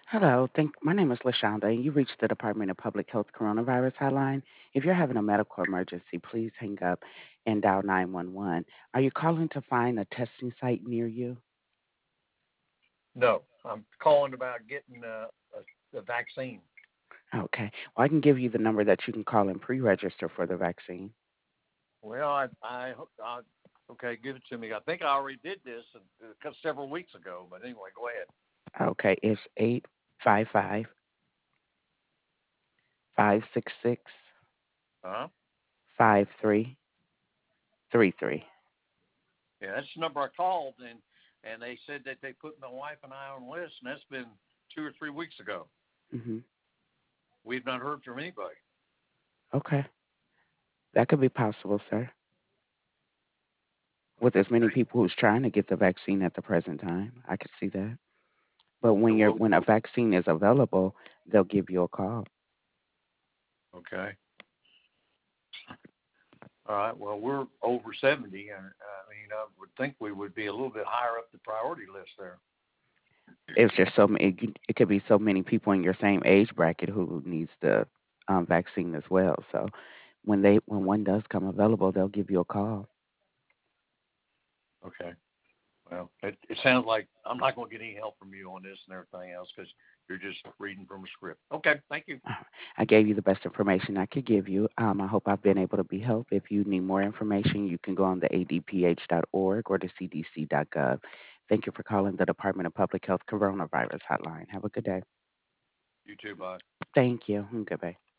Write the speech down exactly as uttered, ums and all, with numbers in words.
Hello, thank my name is Lashonda, and you reached the Department of Public Health Coronavirus Hotline. If you're having a medical emergency, please hang up and dial nine one one. Are you calling to find a testing site near you? No, I'm calling about getting uh, a, a vaccine. Okay. Well, I can give you the number that you can call and pre-register for the vaccine. Well, I, I, I okay, give it to me. I think I already did this a, a, several weeks ago, but anyway, go ahead. Okay, it's eight five five five six six Uh huh. five three three three. Yeah, that's the number I called, and and they said that they put my wife and I on the list, and that's been two or three weeks ago. Mhm. We've not heard from anybody. Okay. That could be possible, sir. With as many Okay. people who's trying to get the vaccine at the present time, I could see that. But Yeah, when you're well, when a vaccine is available, they'll give you a call. okay. All right. Well, we're over seventy, and I mean, I would think we would be a little bit higher up the priority list there. It's just so many. It, could- it could be so many people in your same age bracket who needs the um, vaccine as well. So when they when one does come available, they'll give you a call. Okay. Well, it, it sounds like I'm not going to get any help from you on this and everything else because you're just reading from a script. Okay, thank you. Uh, I gave you the best information I could give you. Um, I hope I've been able to be help. If you need more information, you can go on the A D P H dot org or the C D C dot gov. Thank you for calling the Department of Public Health Coronavirus Hotline. Have a good day. You too, bye. Thank you. And goodbye.